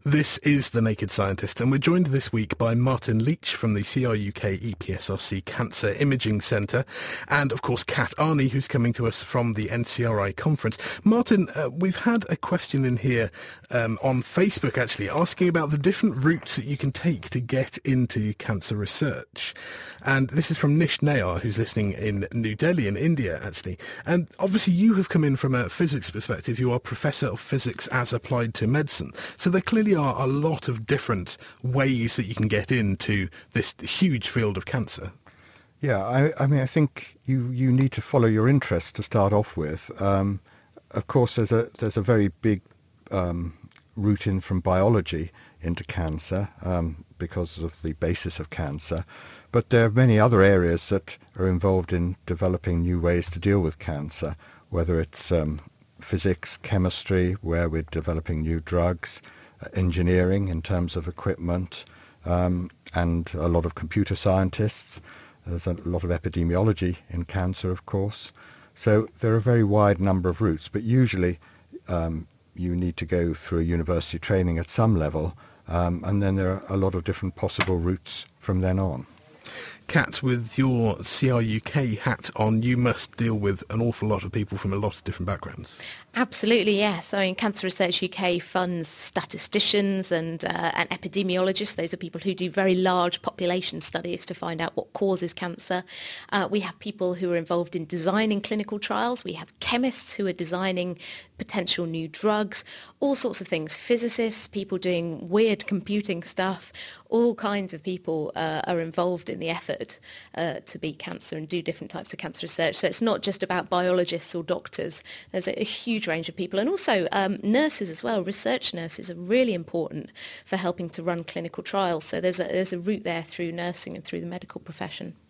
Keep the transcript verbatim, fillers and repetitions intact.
This is The Naked Scientist, and we're joined this week by Martin Leach from the C R U K E P S R C Cancer Imaging Centre, and of course Kat Arney, who's coming to us from the N C R I conference. Martin, uh, we've had a question in here um, on Facebook actually, asking about the different routes that you can take to get into cancer research. And this is from Nish Nayar, who's listening in New Delhi in India actually. And obviously you have come in from a physics perspective. You are Professor of Physics as applied to medicine. So there clearly are a lot of different ways that you can get into this huge field of cancer. Yeah, I, I mean, I think you, you need to follow your interest to start off with. Um, of course, there's a there's a very big um, route in from biology into cancer um, because of the basis of cancer. But there are many other areas that are involved in developing new ways to deal with cancer, whether it's um, physics, chemistry, where we're developing new drugs, engineering in terms of equipment, um, and a lot of computer scientists. There's a lot of epidemiology in cancer, of course. So there are a very wide number of routes, but usually um, you need to go through a university training at some level, um, and then there are a lot of different possible routes from then on. Kat, with your C R U K hat on, you must deal with an awful lot of people from a lot of different backgrounds. Absolutely, yes. I mean, Cancer Research U K funds statisticians and, uh, and epidemiologists. Those are people who do very large population studies to find out what causes cancer. Uh, we have people who are involved in designing clinical trials. We have chemists who are designing potential new drugs, all sorts of things. Physicists, people doing weird computing stuff. All kinds of people uh, are involved in the effort uh, to beat cancer and do different types of cancer research. So it's not just about biologists or doctors. There's a, a huge range of people, and also um, nurses as well. Research nurses are really important for helping to run clinical trials. So there's a there's a route there through nursing and through the medical profession.